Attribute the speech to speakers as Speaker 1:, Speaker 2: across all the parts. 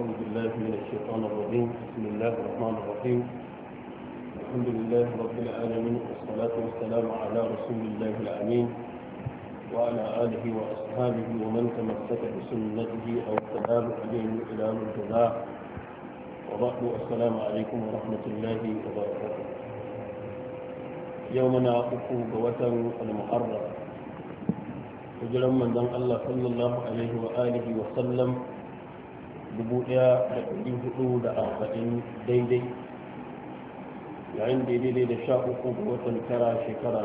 Speaker 1: أعوذ بالله من الشيطان الرجيم. بسم الله الرحمن الرحيم. الحمد لله رب العالمين، والصلاة والسلام على رسول الله الأمين وعلى آله وأصحابه ومن تمسك بسنته أو اتبع هديه إلى يوم الجزاء. وبعد، السلام عليكم ورحمة الله وبركاته. يومنا أخو بوتن المحرم، hijiran manzon Allah sallallahu alaihi wa alihi wa sallam 1440 daidai, yayin da daidai da 13 ga watan tara shekara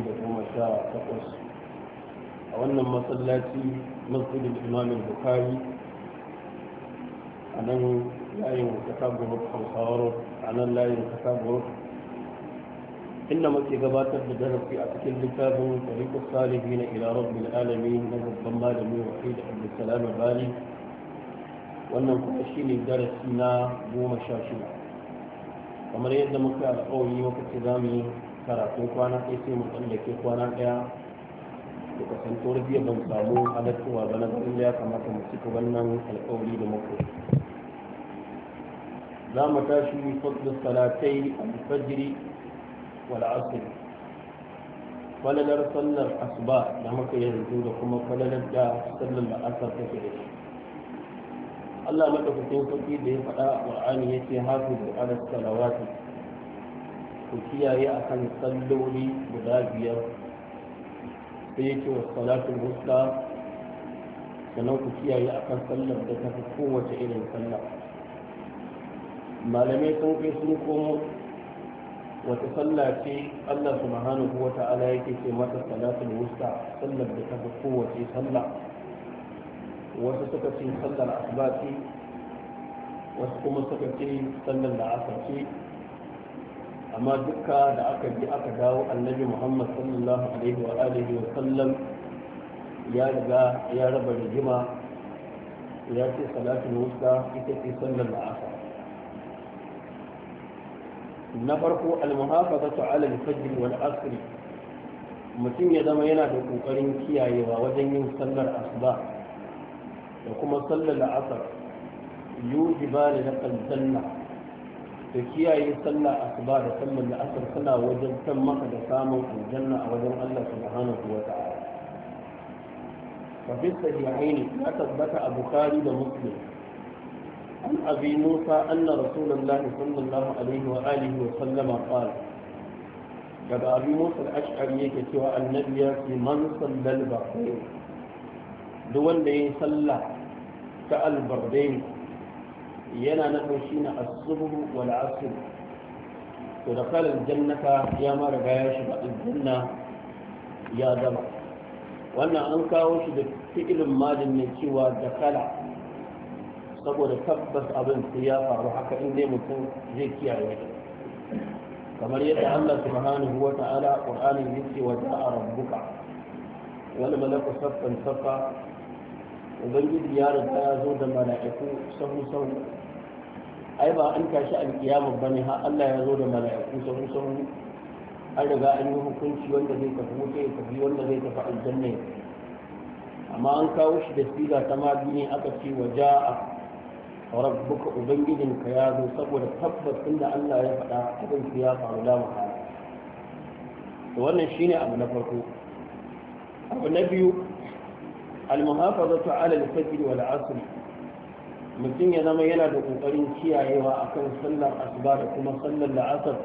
Speaker 1: 2018 a wannan masallaci masjidin Imam Bukhari a nan layin Katagoro Hausawar, a nan layin Katagoro, inda muke gabatar da darasi a cikin littafin tariqus salihin ila rabbil alamin na babban malami wahid Abdulsalam Bali. Wannan kuma shine darasi na 16. kamar yadda muka alƙawari muka ce za mu yi karatun kwana ɗaya sai mu tsallake kwana ɗaya da kasantuwar biya ban samu halattuwa ba na garin ya kamata mu cika wannan alƙawari da muka za mu tashi fadlu salatai al-fajr والعصر. falalar sallar asuba da muka yanzu da kuma falalar da sallar la'asar take da shi. Allah madaukakin sarki da ya faɗa a Qur'ani yace hafizu ala salawati, ku kiyaye akan salloli guda biyar, sai yake wa salatul wusta, sannan ku kiyaye akan sallar da ta fi kowace irin sallah. Malamai sun kai sun komo wata sallah ce Allah subhanahu wa ta'ala yake ce mata salatul wusta, sallar da ta fi kowace sallah. Wasu suka ce sallar asuba ce, wasu kuma suka ce sallar la'asar ce, amma dukka da aka ji aka dawo annabi Muhammad sallallahu alaihi wa alihi wa sallam ya riga ya raba rigima, ya ce salatul wusta ita ce sallar la'asar. na farko al-muhafazatu ala al-fajr wal asr, mutum ya zama yana da kokarin kiyayewa wajen yin sallar asuba da kuma sallar asar, yujiba da lakal janna, da kiyaye sallar asuba da sallar asar suna wajen kan maka da samun aljanna a wajen Allah subhanahu wa ta'ala. fa fi sahihaini ya tabbata a Bukhari da Muslim عن أبي موسى أن رسول الله صلى الله عليه وآله وسلم قال: قد أبي موسى الأشعري كتوى النبي في من صلى البردين، دون لي صلى كالبردين ينا نفسين الصبح والعصر، ودخل الجنة يا مرغايش الجنة يا دمع. وأنا أنكاوش بفعل ماضي من سوى دخل، saboda tabbas abin sai ya faru haka in dai mutum zai kiyaye shi, kamar yadda Allah subhanahu wa ta'ala Qur'ani yake wa ja'a rabbuka wal malaku saffan saffa, ubangiji ya riga ya zo da mala'iku sahu sahu. ai ba an tashi alkiyama bane ha Allah ya zo da mala'iku sahu sahu, an riga an yi hukunci wanda zai tafi wuta ya tafi, wanda zai tafi aljanna. amma an kawo shi da siga ta madini aka ce wa ja'a rabbuka, ubangijinka ya zo, saboda tabbas inda Allah ya faɗa abin su ya faru da mahala. to wannan shine abu na farko. abu na biyu, al-muhafazatu ala al-fajr wal asr, mutum ya zama yana da kokarin kiyayewa akan sallar asuba da kuma sallar la'asar.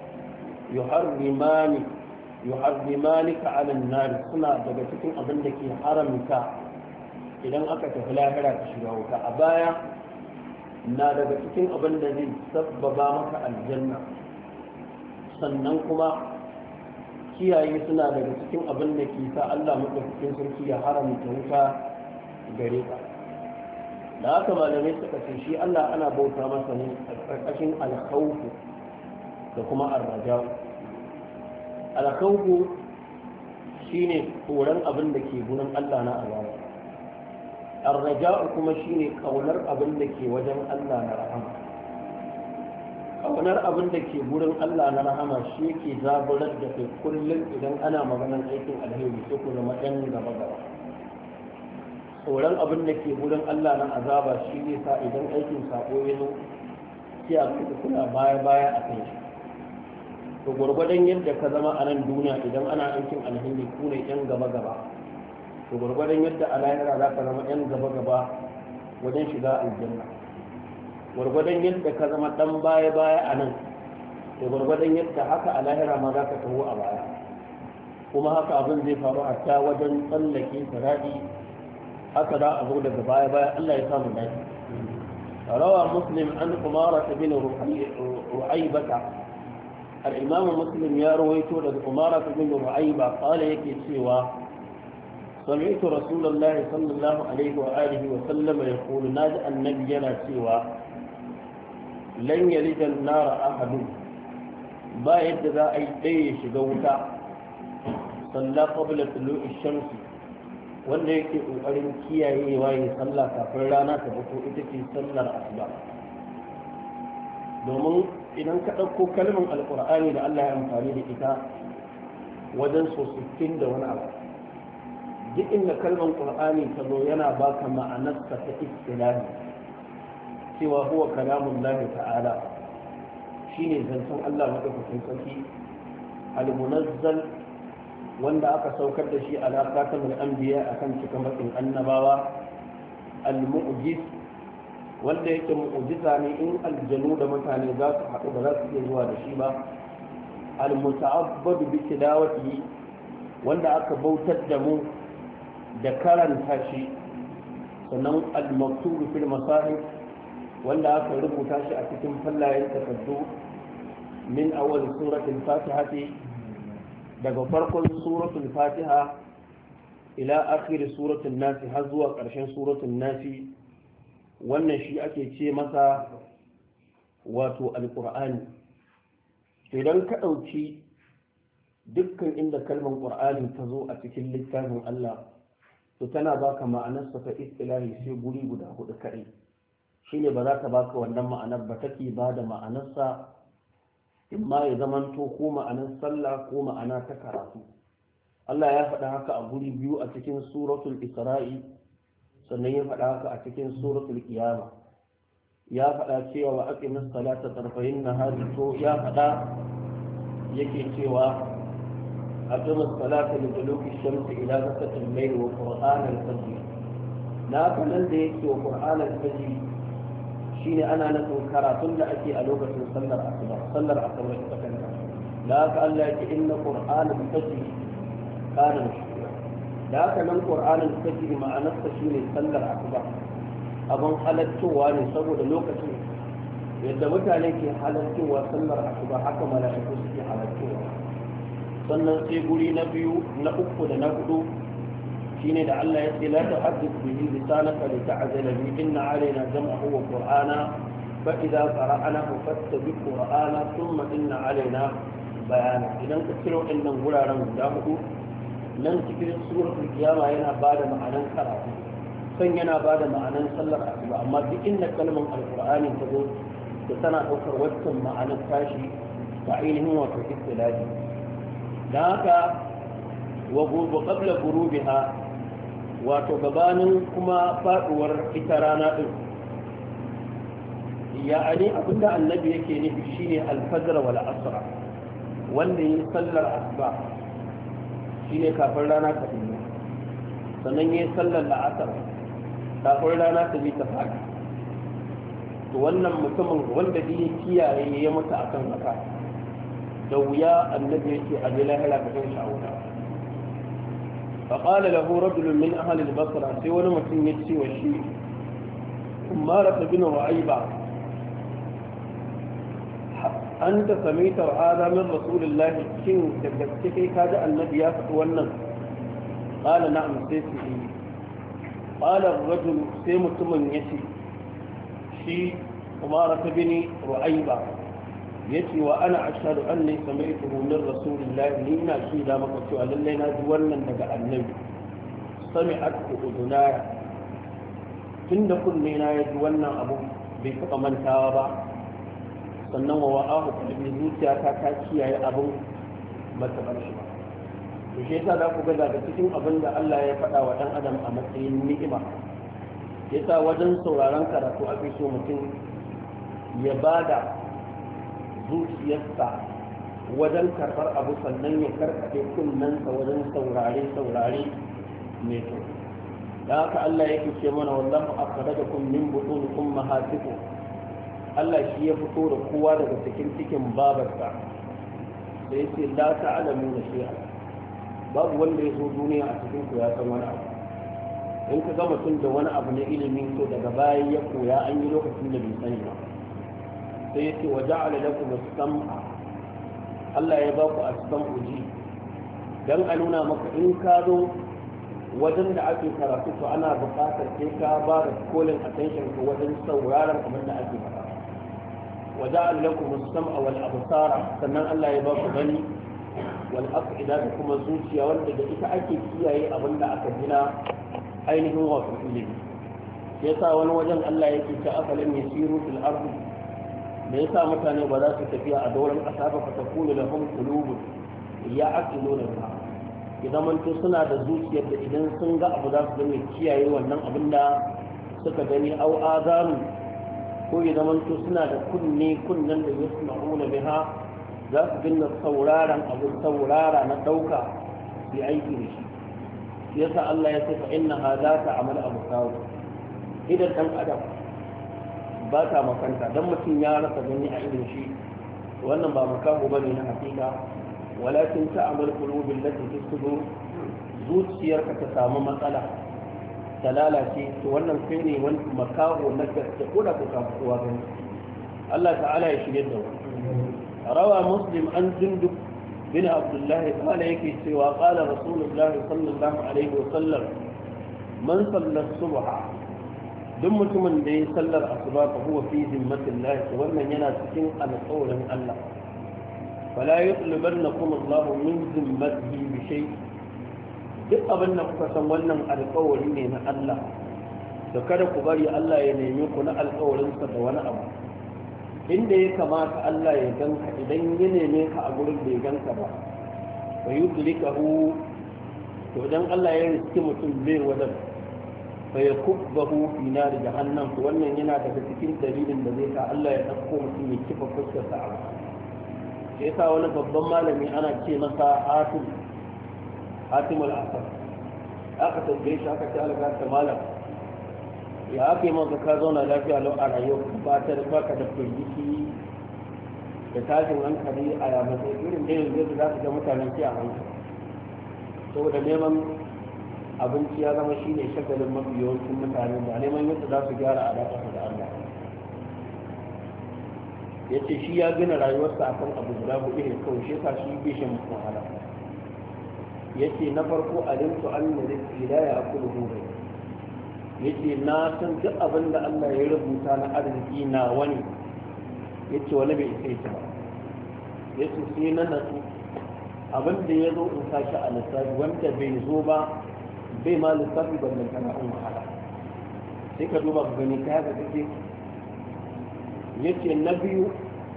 Speaker 1: yuharrimanika ala an-nar, suna daga cikin abin da ke haramta idan aka tafi lahira ka shiga wuta. a baya na daga cikin abin da zai sabbaba maka aljanna, sannan kuma kiyaye suna daga cikin abin da ke sa Allah madaukakin sarki ya haramta wuta gare ka. da haka malamai suka ce shi Allah ana bauta masa ne a ƙarƙashin alkhawfu da kuma arraja'u. alkhawfu shine tsoron abin da ke gurin Allah na azaba, arraja'u kuma shine kaunar abin da ke wajen Allah na rahama. kaunar abin da ke gurin Allah na rahama shi ke zaburar da kai kullum idan ana maganar aikin alheri sai ku zama ɗan gaba gaba. tsoron abin da ke wurin Allah na azaba shi ne sa idan aikin sako ya zo sai a kuka kuna baya a kan shi to gwargwadon yadda ka zama a nan duniya idan ana aikin alheri ku ne yan gaba to gwargwadon yadda a lahira za ka zama yan gaba wajen shiga aljanna gwargwadon yadda ka zama dan baya a nan to gwargwadon yadda haka a lahira ma za ka taho a baya kuma haka abin zai faru a ta wajen tsallake sarari haka za a zo daga baya Allah ya samu dace rawa muslim an umara bin ru'aybata al-imam muslim ya rawaito daga umara bin ru'ayba qala yake cewa sami'tu rasulullahi sallallahu alaihi wa alihi wa sallam yaqulu naji annabi yana cewa lan yalija an-nar ahadun ba yadda za a yi ɗaya shiga wuta salla qabla tulu'i shamsi wanda yake kokarin kiyayewa ya sallah kafin rana ta fito ita ce sallar asuba domin idan ka ɗauko kalmar alƙur'ani da Allah ya amfani da ita wajen so 60 da wani abu duk inda kalmar ƙur'ani ta zo yana baka ma'anarsa ta istilahi cewa huwa kalamullahi ta'ala shine zancen Allah madaukakin sarki al-munazzal wanda aka saukar da shi ala khatamul anbiya akan cika matsin annabawa al-mu'jiz wanda yake mu'jiza ne in aljanu da mutane za su haɗu ba za su iya zuwa da shi ba al-muta'abbad bi tilawati wanda aka bautar da mu da karanta shi sannan al-maktub fil masahif wanda aka rubuta shi a cikin fallayen takaddu min awwal suratul fatihati daga farkon suratul fatiha ila akhir suratul nasi har zuwa ƙarshen suratul nasi wannan shi ake ce masa wato alqur'ani idan ka ɗauki dukkan inda kalmar qur'ani ta zo a cikin littafin Allah to tana baka ma'anarsa ta istilahi sai guri guda hudu kaɗai shine ba za ta baka wannan ma'anar ba take ba da ma'anarsa imma ya zamanto ko ma'anar sallah ko ma'ana ta karatu Allah ya faɗa haka a guri biyu a cikin suratul isra'i sannan ya faɗa haka a cikin suratul qiyama ya faɗa cewa wa aqimis salata tarfayin nahari to ya faɗa yake cewa aqimis salata li duluki shamsi ila ghasaqil layl wa qur'an al-fajr na kanan da yake wa qur'an al-fajr shine ana nufin karatun da ake a lokacin sallar asuba ita kanta da haka Allah yake inna qur'anal fajr kana mashhura da haka nan qur'anal fajr ma'anarsa shine sallar asuba abin halattowa ne saboda lokacin yadda mutane ke halattowa sallar asuba haka mala'iku suke halattowa sannan sai guri na biyu na uku da na hudu shine da Allah ya ce la tuhaddith bihi lisanaka li ta'zala bi inna alaina jam'ahu wa qur'ana fa idza qara'nahu fattabi' qur'ana thumma inna alaina bayana idan ka ciro wannan guraren guda hudu nan cikin suratul qiyama yana bada ma'anan karatu san yana bada ma'anan sallar asuba amma duk inda kalmar alqur'ani ta zo da tana daukar wannan ma'anar tashi ta ainihin wato istilahi dan haka wa qabla ghurubiha wato gabanin kuma faduwar ita rana din ya'ani abinda annabi yake nufi shine al-fajr wal asr wanda yin sallar asuba shine kafin rana ta fito sannan yin sallar la'asar kafin rana ta bi ta fadi to wannan mutumin wanda ya kiyaye ya mutu akan haka da wuya annabi yake a lahira ka san sha'uwa فقال له رجل من أهل البصرة سيونا مسلم يتسي والشيء أمارة بن رعيبة أنت سميت هذا من رسول الله كن تكتكي كاد النبي يفتونا قال نعم سيسي قال الرجل سيمت من يتي شيء أمارة بن رعيبة yace wa ana ashhadu anni sami'tuhu min rasulillahi ni ina shaida maka cewa lallai na ji wannan daga annabi sami'at udunaya tunda kunne na ya ji wannan abu bai taɓa mantawa ba sannan wa wa'ahu qalbi zuciyata ta kiyaye abun ba ta bar shi ba to shi yasa za ku ga daga cikin abin da Allah ya faɗa wa ɗan adam a matsayin ni'ima yasa wajen sauraron karatu ake so mutum ya bada zuciyarsa wajen karɓar abu sannan ya karkaɗe kunnensa wajen saurare mai kyau da haka Allah yake ce mana wallahu akhrajakum min butun ummahatikum Allah shi ya fito da kowa daga cikin babarsa da yake la ta'lamu shay'a babu wanda ya zo duniya a cikin ku ya san wani abu in ka ga mutum da wani abu na ilimi to daga baya ya koya an yi lokacin da bai sani ba sai yake wa ja'ala lakum as-sam'a Allah ya ba ku as-sam'u ji dan a nuna maka in ka zo wajen da ake karatu to ana buƙatar sai ka ba da kolin attention ko wajen sauraron abin da ake faɗa wa ja'ala lakum as-sam'a wal absara sannan Allah ya ba ku gani wal afida da kuma zuciya wanda da ita ake kiyaye abin da aka gina ainihin wato ilimi yasa wani wajen Allah yake ta afalan yasiru fil ardi da yasa mutane ba za su tafiya a dauran ƙasa ba ta kula da hum qulubun ya aqiluna biha idan manto suna da zuciyar da idan sun ga abu za su dinga kiyaye wannan abin da suka gani au azanu ko idan manto suna da kunnen da yasma'una biha za su dinga sauraron abin saurara na ɗauka su aiki da shi yasa Allah ya ce fa inna hada ta amal absar idan dan adam ba ta makanta dan mutum ya rasa gani a irin shi wannan ba makaho bane na hakika walakin ta amal qulubil lati tasdu zuciyarka ta samu matsala ta lalace to wannan kai ne wani makaho na gaske ko da ku kafuwa gani Allah ta'ala ya shirye da wani روى مسلم عن جندب بن عبد الله قال يكي سوى قال رسول الله صلى الله عليه وسلم من صلى الصبح دم من دي صلى الصبح فهو في ذمة الله ومن يناسكن على قول الله فلا يطلبنكم الله من ذمته بشيء duk abin da kuka san wannan alƙawari ne na Allah da kada ku bari Allah ya nemi ku na alƙawarinsa da wani abu inda ya kamata Allah ya ganka idan ya neme ka a gurin bai ganka ba wa yudrikahu to idan Allah ya riski mutum bai wadan fa yakubbahu fi nar jahannam to wannan yana daga cikin dalilin da zai sa Allah ya dauko mutum ya kifa fuskar sa a sai sa wani babban malami ana ce masa Hatim al-Asad aka tambaye shi aka ce alga ta malam ya aka yi maka ka zauna lafiya lau a rayuwa ba ta da baka da firgiki da tashin hankali a yamata irin da yanzu za su ga mutanen ci a hankali saboda neman abinci ya zama shi ne shagalin mafi yawancin mutane ba neman yadda za su gyara alaƙa da Allah ya ce shi ya gina rayuwarsa akan abu guda hudu ne kawai shi sa shi bai shan wahala ya ce na farko alimtu an na rizki la ya akulu hure yace na san duk abin da Allah ya rubuta na arziki na wani yace wani bai isa ta ba yace sai na nasu abin da ya zo in sashi a lissafi wanda bai zo ba bai ma lissafi ban da kana in wahala sai ka duba ka gani kaya da kake yace na biyu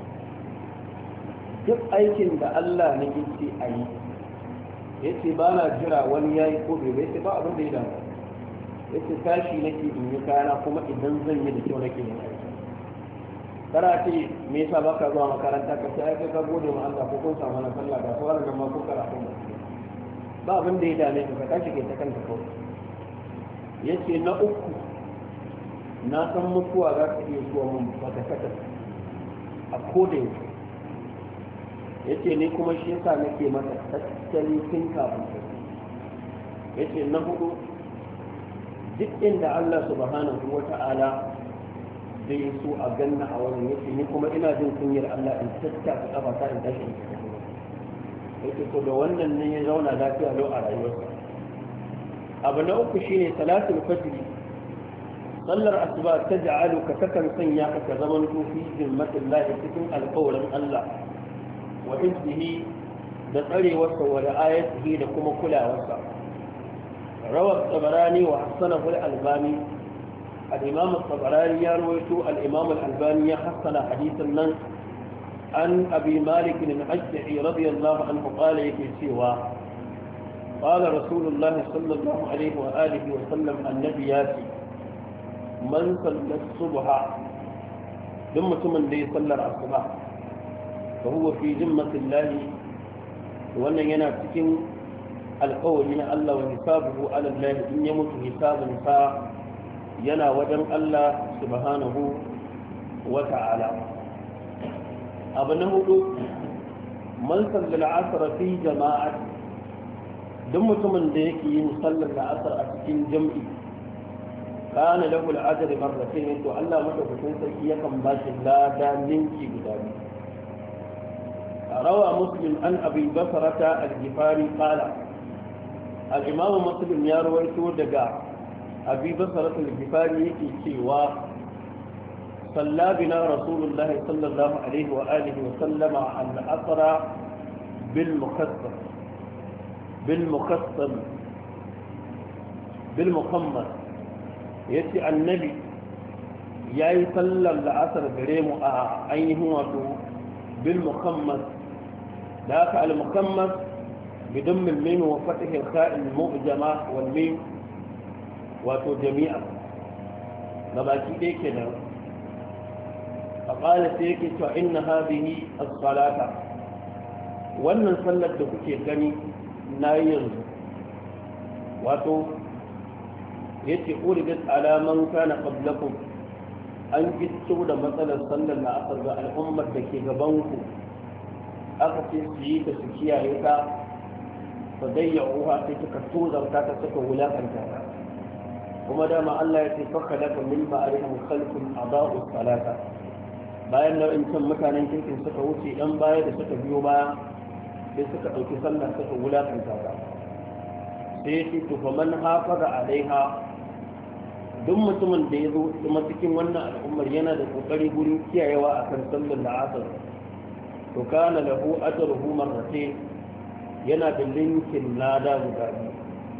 Speaker 1: duk aikin da Allah na yace a yi yace ba na jira wani yayi ko bai bai ba abin da ya damu yace tashi nake in yi kayana kuma idan zan yi da kyau nake yin aiki kana ce me yasa baka zuwa makaranta ka sai kai ka gode ma Allah ko kun samu na sallah ga sauran nan ma ko karatu ba abin da ya dame ka tashi kai ta kanka kawai yace na uku na san mutuwa za ta iya zuwa mun baka saka a koda yake yace ni kuma shi yasa nake mata tattali tun kafin yace na hudu duk inda Allah subhanahu wa ta'ala zai so a ganna a wani yake ni kuma ina jin kunyar Allah in tattaka kafa ta in tashi yake ko da wannan ne ya zauna lafiya lau a rayuwarsa abu na uku shine salatul fajr sallar asuba ta ja'alu ka takan sanya ka zaman tufi zimmatillahi cikin alƙawarin Allah wa hizbihi da tsarewarsa wa ra'ayatihi da kuma kulawarsa روى الطبراني وحسنه الألباني الإمام الطبراني يروي الإمام الألباني حسن حديث النص عن أبي مالك الأشجعي رضي الله عنه قال يكي سوى قال رسول الله صلى الله عليه وآله وسلم النبي ياتي من صلى الصبح ذمة من دي صلى الصبح فهو في ذمة الله وأن ينافسكم القول من الله وحسابه على الله إن يمت حسابا ينا وجن الله سبحانه وتعالى أبنه من صلى العصر في جماعة دمت من ديك يصلى العصر أتكين جمعي كان له العجر مرتين وألا متفتن سيئكم باش لا دامنك بدامي روى مسلم عن أبي بكرة الجفاري قال الإمام مسلم يروي دقاء أبي بكرة الجفاري يكي صلى بنا رسول الله صلى الله عليه وآله وسلم عن العصر بالمخمر يتي النبي ياي صلى العصر بريم عينه وتو بالمخمر ذاك المخمر بضم الميم وفتح الخاء المعجمة والميم وتو جميعا نباكي دي كده فقال سيكي فإن هذه الصلاة وأن صلت دكوكي غني نايل واتو يتي أوردت على من كان قبلكم أن جدتوا لمثل صلى العصر الأمة دكي غبانكم أخذت سيئة سكيا هيكا فضيعوها تتكتوزا وتتسكوا ولاكا كذا وما دام الله يتفخلك من بعدهم خلق أضاءوا الصلاة bayan nau'incin mutanen kirkin suka wuce ɗan baya da suka biyo baya sai suka ɗauki sallah suka wulaƙanta ta sai ya ce tufa man hafa da alaiha duk mutumin da ya zo kuma cikin wannan al'ummar yana da ƙoƙari gurin kiyayewa a kan sallar la'asar to kana lahu ajruhu marratayn yana da linkin lada guda biyu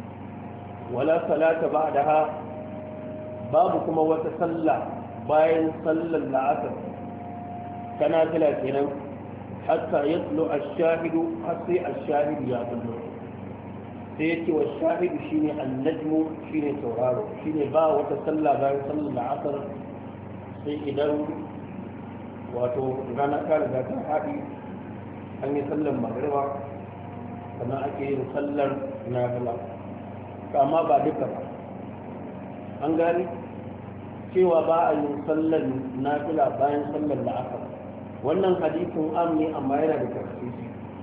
Speaker 1: wala salata ba'daha babu kuma wata sallah bayan sallar la'asar kana tila kenan hatta yatlu ash-shahidu hasi ash-shahidu ya bullo sai yake wa shahidu shine an-najmu shine tauraro shine ba wata sallah bayan sallar la'asar sai idan wato rana ta riga ta haɗi an yi sallar magriba sannan ake yin sallar nafila amma ba duka ba an gani cewa ba a yin sallar nafila bayan sallar la'asar wannan hadisin am ne amma yana da tafsiri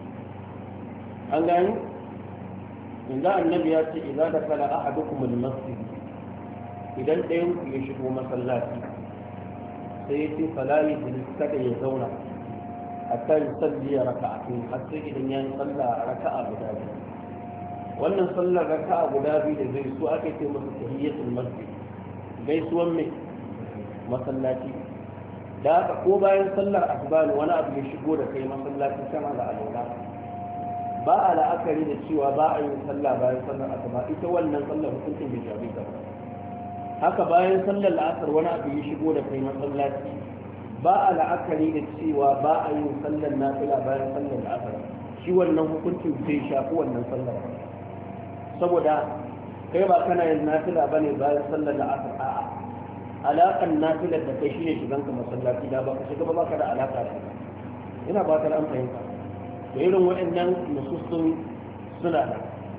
Speaker 1: an gani inda annabi ya ce idan da kala ahadukum al-masjid idan ɗayan ku ya shigo masallaci sai ya ce fala yajlis kada ya zauna hatta yusalli raka'atin har sai idan ya yi sallah raka'a guda biyu wannan sallar raka'a guda biyu da zai so ake ce masa tahiyatul masjid gaisuwan mai masallaci da haka ko bayan sallar asuba ne wani abu ya shigo da kai masallaci kana da alwala ba a la'akari da cewa ba a yin sallah bayan sallar asuba ita wannan sallar hukuncin bai shafi ta haka bayan sallar la'asar wani abu ya shigo da kai masallaci ba a la'akari da cewa ba a yin sallar nafila bayan sallar la'asar shi wannan hukuncin bai shafi wannan sallar saboda kai ba kana yin nafila bane bayan sallar la'asar a'a alaƙan nafilar da kai shine shigan ka masallaci da ba ka shiga ba ka da alaƙa da ina ba ka da an fahimta da irin waɗannan nususun suna da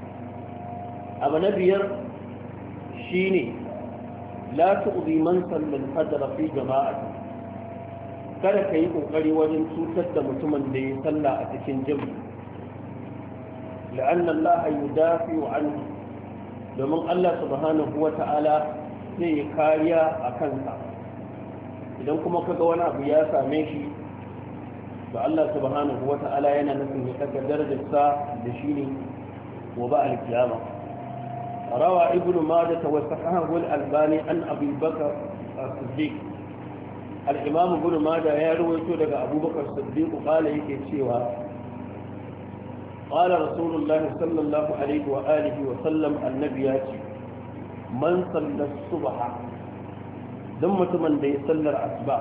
Speaker 1: abu na biyar shine la tu'zi man sallal fajr fi jama'ati kada ka yi kokari wajen cutar da mutumin da ya salla a cikin jami'i la'anna Allah yudafi anhu domin Allah subhanahu wata'ala zai yi kariya a kansa idan kuma kaga wani abu ya same shi to Allah subhanahu wata'ala yana nufin ya daga darajarsa da shi ne wa ba al-kiyama rawa ibnu majah wa sahahu al-albani an abi bakr as-siddiq al-imam ibnu majah ya rawaito daga abubakar as-siddiq qala yake cewa qala rasulullah sallallahu alaihi wa alihi wa sallam annabi ya ce man sallar subha don mutumin da ya sallar asuba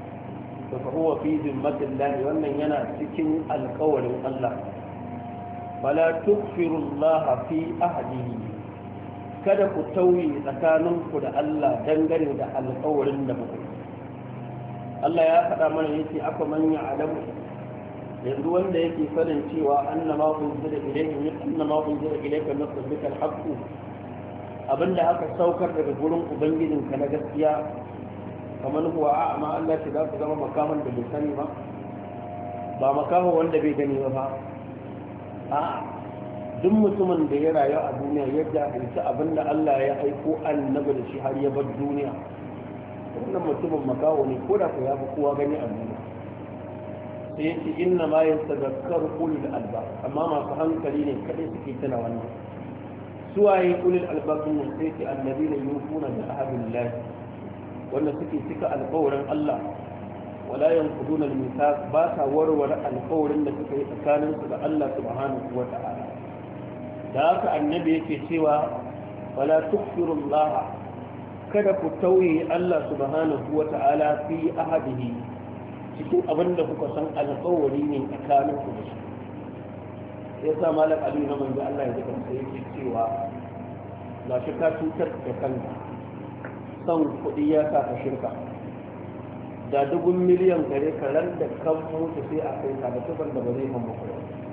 Speaker 1: da fa huwa fi zimmatillah wannan yana cikin alƙawarin Allah fala tukfirullaha fi ahdihi, kada ku tauye tsakaninku da Allah dangane da alƙawarin da kuka. Allah ya faɗa mana yace aka manya alamu, yanzu wanda yake sanin cewa annama unzila ilayhi annama unzila ilayka min rabbika al-haqq, abinda aka saukar daga gurin ubangijinka na gaskiya, kamar huwa a'ma Allah ce za ku zama makaman da bai sani ba makaman wanda bai gani ba a duk mutumin da ya rayu a duniya ya jahilci abinda Allah ya aiko annabi da shi har ya bar duniya, wannan mutumin makawo ne ko da ku ya fi kowa gani a duniya. sai yake inna ma yatadhakkaru ulul albab, amma masu hankali ne kadai suke tana wannan. suwaye ulul albab ne? sai ce annabina yufuna bi ahdillahi, wanda suke cika alƙawarin Allah, wala yanquduna al-mithaq, ba ta warware alƙawarin da suka yi tsakanin su da Allah subhanahu wa ta'ala. da haka annabi yake cewa wala tukfiru Allah, kada ku tauye Allah subhanahu wa ta'ala fi ahadihi, cikin abin da kuka san alƙawari ne tsakanin ku da shi. ya sa malam Ali na manzo Allah ya zaka sai yake cewa la shi ka cutar da kanka, son kuɗi ya sa ka shirka, da dubun miliyan gare ka ran da kan mutu sai a kai ka da tuban da ba zai fan muku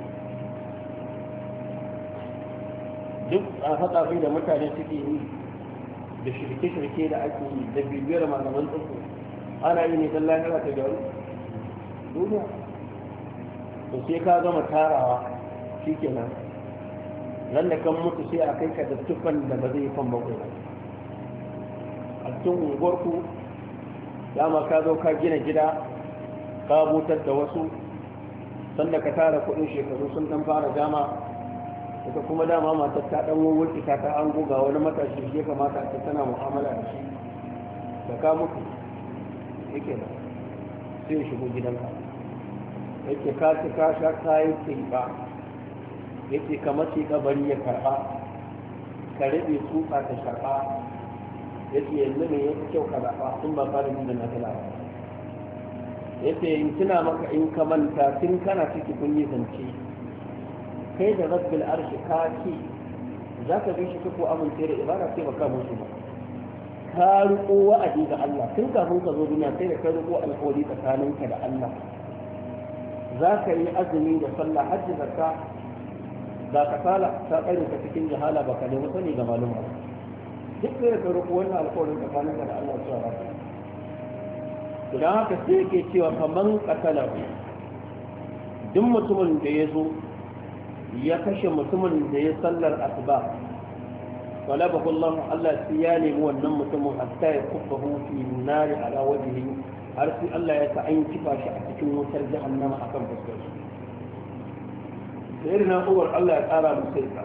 Speaker 1: duk a haɗa da mutane suke yi da shirke-shirke da ake yi da bibiyar malaman tsoko ana yi ne don lahira ta gyaru duniya, to sai ka gama tarawa shi kenan ran da kan mutu sai a kai ka da tufan da ba zai fan bakwai ba. a cikin unguwarku dama ka zo ka gina gida ka butar da wasu, sanda ka tara kudin shekaru sun dan fara dama, ita kuma dama matar ta dan wurwurki ta an goga wani matashi shi kamata a tana mu'amala da shi, da ka mutu yake da sai shigo gidanka yake ka ci ka sha kayan tsiba, yake kamar ce kabari ya karba, ka rabe tsuka ta sharba, yake yanzu ne ya fi kyau ka zaɓa in ba fara da na tala ba. yake in tuna maka in ka manta tun kana ciki kun yi zance kai da rabbil arshi ka ce za ka bi shi ko amince da ibada sai baka musu ba, ka riko wa'adi ga Allah tun kafin ka zo duniya, sai da ka riko alƙawari tsakaninka da Allah, za ka yi azumi da sallah hajji zakka, da kasala ta tsare ka cikin jahala baka nemi sani ga maluma duk da ka riko wannan alƙawarin tsakaninka da Allah zuwa ba. idan haka sai yake cewa kaman katala duk mutumin da ya zo ya kashe mutumin da ya sallar asuba, talabahu Allah sai ya nemi wannan mutumin hatta ya kubbahu fi nari ala wajhihi, har sai Allah ya ta an kifa shi a cikin wutar jahannama akan fuskar shi. sai na uwar Allah ya tsara musu ita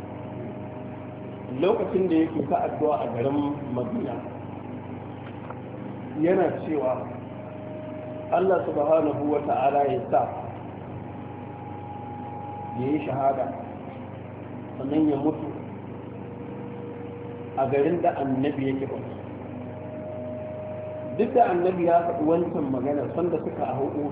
Speaker 1: lokacin da yake ta addu'a a garin Madina yana cewa Allah subhanahu wa ta'ala ya sa ya yi shahada sannan ya mutu a garin da annabi yake ba. duk da annabi ya faɗi wancan magana sanda suka a hudu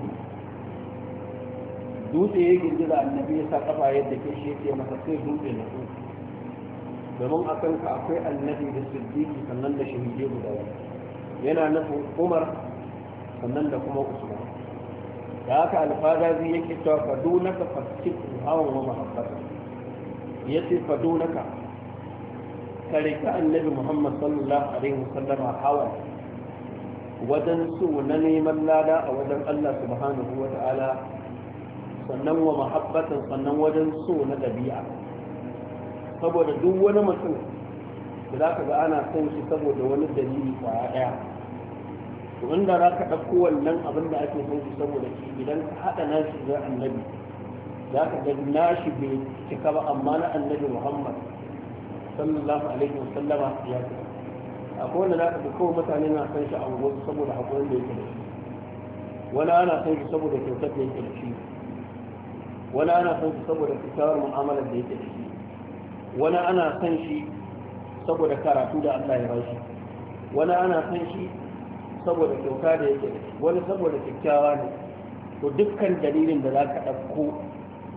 Speaker 1: dutse ya girgiza annabi ya sa kafa yadda ke shi yake masa sai dutse na su, domin a kanka akwai annabi da siddiqi sannan da shahidai guda yana nufin Umar sannan da kuma Usman. da haka alfazazi yake cewa fadunaka fasiku hawan wa mahabbata, yace fadunaka karika annabi Muhammad sallallahu alaihi wasallam hawan wajen so na neman lada a wajen Allah subhanahu wa ta'ala, sannan wa mahabbatan sannan wajen so na dabi'a. saboda duk wani mutum da za ka ga ana son shi saboda wani dalili kwaya daya, to inda za ka ɗauko wannan abin da ake son shi saboda shi, idan ka haɗa nashi da annabi za ka ga nashi bai cika ba, amma na annabi Muhammad sallallahu alaihi wasallama ya ce akwai wanda za ka ga kawai mutane na son shi a unguwarsu saboda haƙurin da yake da shi, wani ana son shi saboda kyautar da yake da shi, wani ana son shi saboda kyakkyawar mu'amalar da yake da shi, wani ana son shi saboda karatu da Allah ya bashi, wani ana son shi saboda kyauta da yake da shi, wani saboda kyakkyawa ne. to dukkan dalilin da za ka ɗauko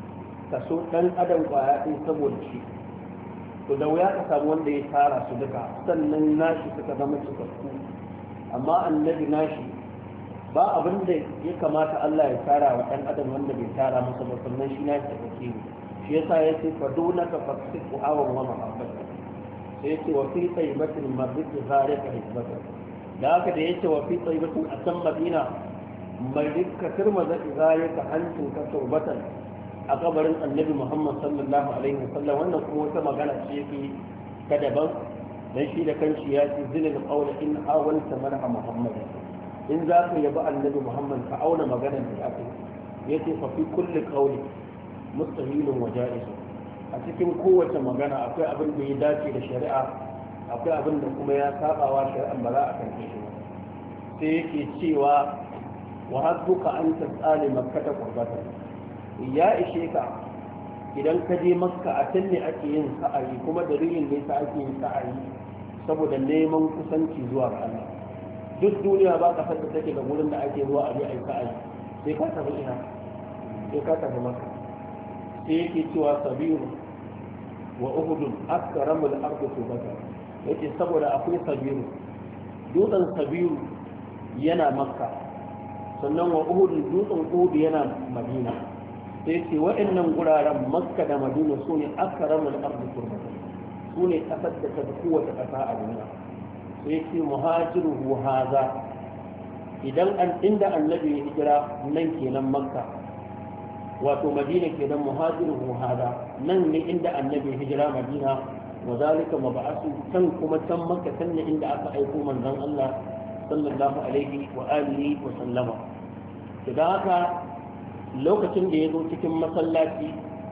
Speaker 1: kaso ɗan adam ƙwaya ɗin saboda shi, to da wuya ka samu wanda ya tara su duka sannan nashi suka zama cikakku. Amma annabi nashi ba abin da ya kamata Allah ya tara wa ɗan adam wanda bai tara masa ba, sannan shi nashi cikakke ne. shi yasa ya ce fadunaka fasiku awan wa mahabbata, sai ya ce wa fi tsaibatin marziki zare ka hizbata. da haka da ya ce wa fi tsaibatin a can madina mai rika turma zare ka hancin ka turbatan a kabarin annabi Muhammad sallallahu alaihi wasallam. wannan kuma wata magana ce yake ta daban, dan shi da kanshi ya ce zilil qawla in awalta marha Muhammad, in za ka yabi annabi Muhammad ka auna maganar da aka yace fa fi kulli qawli mustahilun wa ja'iz, a cikin kowace magana akwai abin da ya dace da shari'a, akwai abin da kuma ya sabawa shari'a ba za a karɓe shi ba. sai yake cewa wa hasbuka an tasali makkata qurbatan, ya ishe ka idan ka je makka a can ne ake yin sa'ayi, kuma dalilin ne sa ake yin sa'ayi saboda neman kusanci zuwa ga Allah. duk duniya ba ka da take da wurin da ake zuwa a je a yi sa'ayi sai ka tafi ina, sai ka tafi makka. sai yake cewa sabiru wa uhudun akramul ardi tubata, yake saboda akwai sabiru, dutsen sabiru yana makka, sannan wa uhudun dutsen uhudu yana madina. sai ce waɗannan guraren makka da madina su ne akramul ardi turbata, su ne ƙasar da ta kowace ƙasa a duniya. sai ce muhajiruhu haza, idan inda annabi ya hijira nan kenan makka, wato madina kenan muhajiruhu haza, nan ne inda annabi ya hijira madina, wa zalika mab'asu, can kuma can makka can ne inda aka aiko manzon Allah sallallahu alaihi wa alihi wa sallama. da haka lokacin da ya zo cikin masallaci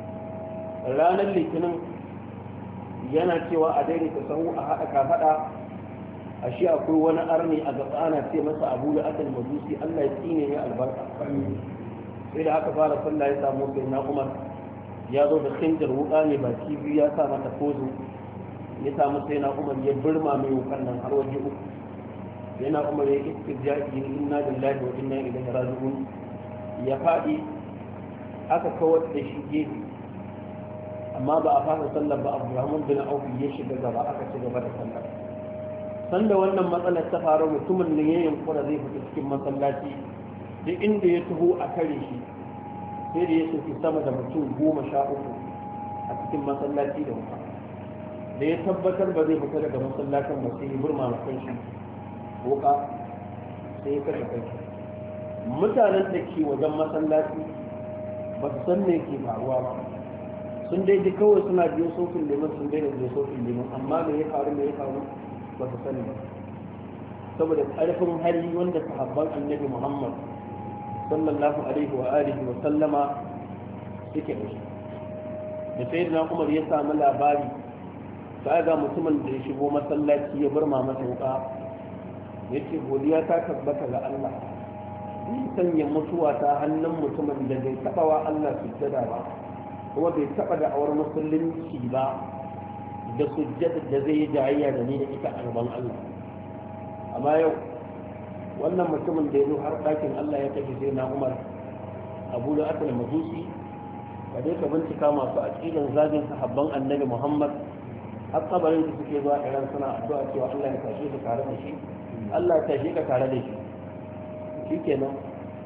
Speaker 1: ranar litinin yana cewa a daidaita sahu a haɗa kafaɗa, a shi akwai wani arni a gaba ana ce masa abu da asal majusi, Allah ya tsine ne albarka. sai da aka fara sallah ya samu sai na umar ya zo da khinjar wuka ne ba biyu ya sa mata kozo, ya samu sai na umar ya birma mai wukan nan har waje uku. yana umar ya istirja'i inna lillahi wa inna ilaihi raji'un, ya faɗi aka kawar da shi gefe, amma ba a fara sallar ba. Abdurrahman bin Auf ya shiga gaba, aka ci gaba da sallar. sanda wannan matsalar ta faru, mutumin ne ya yankura zai fita cikin masallaci, duk inda ya taho a kare shi, sai da ya soki sama da mutum 13 a cikin masallaci da wuta. da ya tabbatar ba zai fita daga masallacin ba, sai ya burma makan shi wuka, sai ya kashe kai. mutanen da ke wajen masallaci ba su san me ke faruwa ba, sun dai kawai suna biyo sautin liman, sun daina biyo sautin liman, amma me ya faru ba su sani ba, saboda ƙarfin hali wanda sahabban annabi Muhammad sallallahu alaihi wa alihi wa sallama suke da shi. da sayyidina Umar ya samu labari, ta ga mutumin da ya shigo masallaci ya bar masa wuka, yace godiya ta tabbata ga Allah, zai sanya mutuwa ta hannun mutumin da bai taba wa Allah sujjada ba, kuma bai taba da awar musulunci ba, da sujjada da zai yi jayayya da ni da ita a gaban Allah. amma yau wannan mutumin da ya zo har ɗakin Allah ya kashe sai na Umar, Abu da Asal Majusi, ka dai ka bincika masu aqidan zagin sahabban Annabi Muhammad, har kabarin su suke zuwa Iran suna addu'a cewa Allah ya tashe su tare da shi, Allah ya tashe ka tare da shi. shikenan.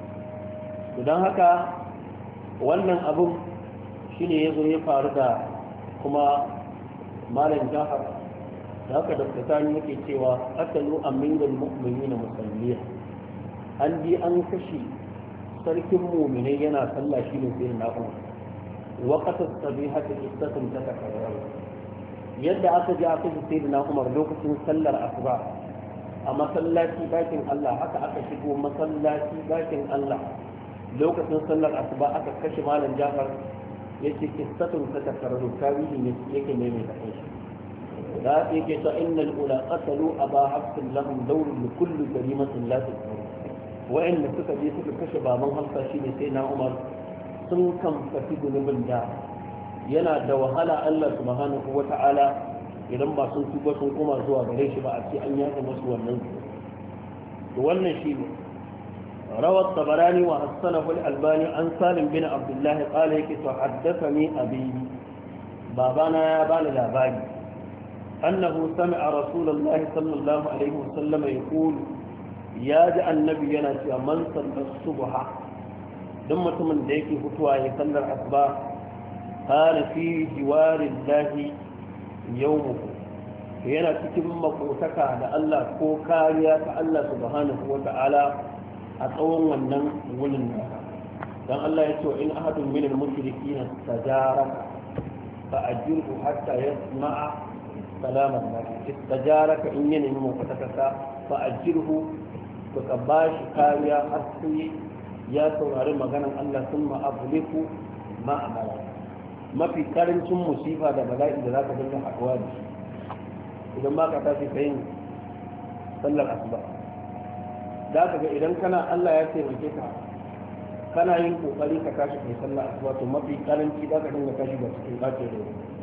Speaker 1: don haka wannan abun shine yazo ya faru da kuma malam Jafar. da haka da tsakani yake cewa qatalu aminul mu'minina musalliya, an ji an kashe sarkin mu'minai yana sallah shine sai na Umar. waqatat sabihatu qissatun tatakarrar, yadda aka ji aka ji sai na Umar lokacin sallar asuba a masallaci bakin Allah, haka aka shigo masallaci bakin Allah lokacin sallar asuba aka kashe malam Jafar. yace qissatun tatakarrar, tarihi ne yake mai kai. da yake ta innal ula qatalu aba hafsin lahum dawrun li kulli karimatin la tadhkur, wa inda suka je suka kashe baban Hafsa shine sai na Umar, sun kamfafi gunubin da yana da wahala Allah subhanahu wata'ala idan ba sun tuba sun koma zuwa gare shi ba a ce an yaɗa musu wannan. to wannan shine روى الطبراني وحسنه الألباني عن سالم بن عبد الله قال حدثني أبي بابانا يا بال الأباني أنه سمع رسول الله صلى الله عليه وسلم يقول يا جاء النبي ينسى من صلى الصبح دمة من ذيك فتوى يصلى الأصباح كان في جوار الله يومه yana cikin makotaka da Allah ko kariya ta Allah subhanahu wa ta'ala a tsawon wannan wurin nasa dan Allah ya ce in ahadun min al-mushrikeena tajaraka fa ajirhu hatta yasma'a kalam Allah tajaraka in yana yin makotaka fa ajirhu to ka bashi kariya har sai ya saurari maganar Allah summa abliku ma amala mafi karancin musifa da bala'i da zaka dinga haɗuwa da shi idan ba ka tashi ka yin sallar asuba za ka ga idan kana Allah ya taimake ka kana yin kokari ka tashi kai sallar asuba to mafi karanci za ka dinga tashi da cikin ɓace da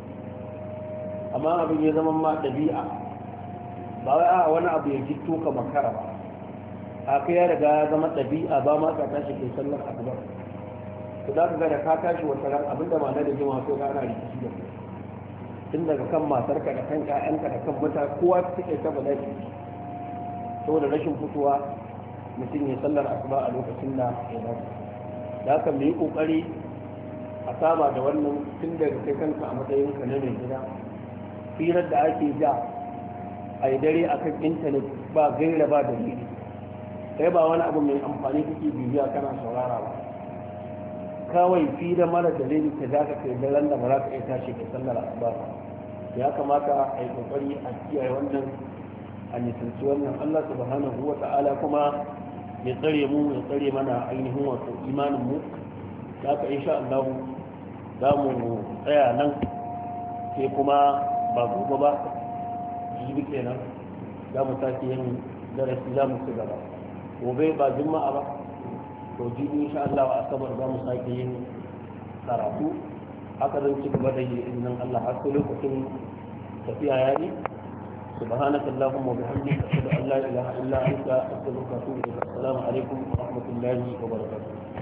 Speaker 1: amma abin ya zama ma ɗabi'a ba wai a wani abu ya jitto ka makara ba a kai ya riga ya zama ɗabi'a ba ma ka tashi kai sallar asuba to za ka ga da ka tashi wata ran abinda ma na da jima ko ka ana rikici da kai tun daga kan matarka da kan ƴaƴanka da kan mutane kowa suke ta bala'i saboda rashin fitowa mutum ya sallar asuba a lokacin da ya dace da haka mu yi kokari a saba da wannan tun daga kai kanka a matsayin ka na mai gida firar da ake ja a yi dare akan intanet ba gaira ba dalili kai ba wani abu mai amfani kake bibiya kana saurara ba kawai fi da mara dalili ta za ka kai daren da ba za ka iya tashi ka sallar asuba ya kamata a yi kokari a kiyaye wannan a nisanci wannan Allah subhanahu wa ta'ala kuma ya tsare mu ya tsare mana ainihin wato imanin mu da ka insha Allah za mu tsaya nan sai kuma ba gobe ba jibi kenan za mu sake yin darasi za mu ci gaba gobe ba juma'a ba to jibi insha Allah a asabar za mu sake yin karatu haka zan ci gaba da yi izinin Allah har sai lokacin tafiya ya yi subhanaka allahumma wa bihamdika ashhadu an la ilaha illa anta astaghfiruka wa atubu ilaik assalamu alaikum wa rahmatullahi wa barakatuh